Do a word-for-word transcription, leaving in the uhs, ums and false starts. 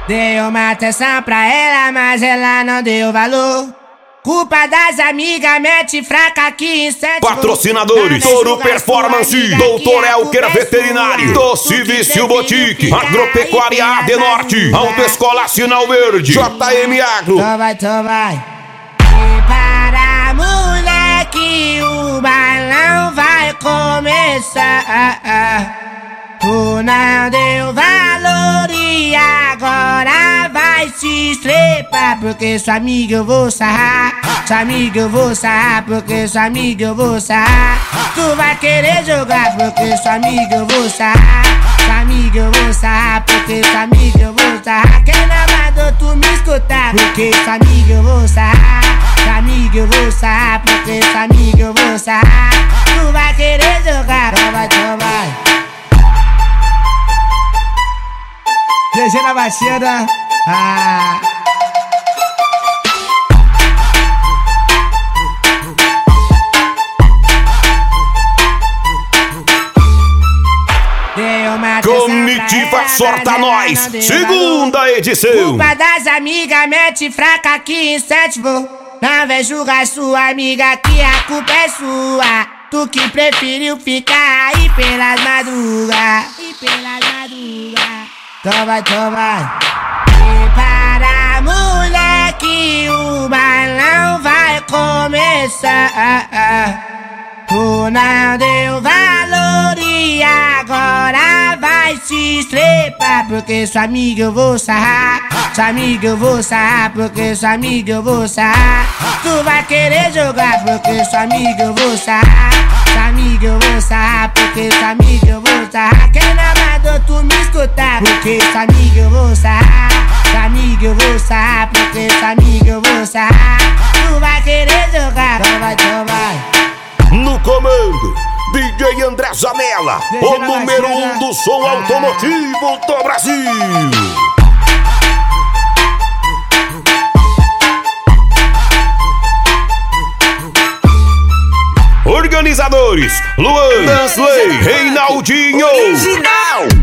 Dei uma atenção pra ela, mas ela não deu valor. Culpa das amigas, mete fraca aqui em sete. Patrocinadores: Toro Performance, Doutor Elker Veterinário, Doce Vício Boutique, Agropecuária A D Norte, Autoescola Sinal Verde, J M Agro. Então vai, então vai. E para moleque, o bailão vai começar. Tu não deu valor e agora vai se estrepar. Porque sua amiga eu vou sarrar, sua amiga eu vou sarrar, porque sua amiga eu vou sarrar. Tu vai querer jogar porque sua amiga eu vou sarrar, sua amiga eu vou sarrar, porque sua amiga eu vou sarrar. Quem não mandou tu me escutar? Porque sua amiga eu vou sarrar, sua amiga eu vou sarrar, porque sua amiga eu vou sarrar. Tu vai querer jogar, então vai, então vai. G G na batida. Ah. Comitiva Sorta Nós, segunda edição. Culpa das amigas, mete fraca aqui em sete. Vou. Não vem julgar sua amiga que a culpa é sua. Tu que preferiu ficar aí pelas madrugas, e pelas madrugas. Então vai, então vai. E para moleque, o bailão vai começar. Tu não deu valor e agora vai se estrepar. Porque sua amiga eu vou sarrar, sua amiga eu vou sarrar, porque sua amiga eu vou sarrar. Tu vai querer jogar porque sua amiga eu vou sarrar, sua amiga eu vou sarrar, porque sua amiga eu vou sarrar. Quem não mandou tu me escutar? Porque sua amiga eu vou sarrar, sua amiga eu vou sarrar, porque sua amiga eu vou sarrar. Tu vai querer jogar, então vai, então vai. No comando, D J André Zanella, o número um do som automotivo do Brasil. Organizadores: Luan, Dansley, Reinaldinho. Original.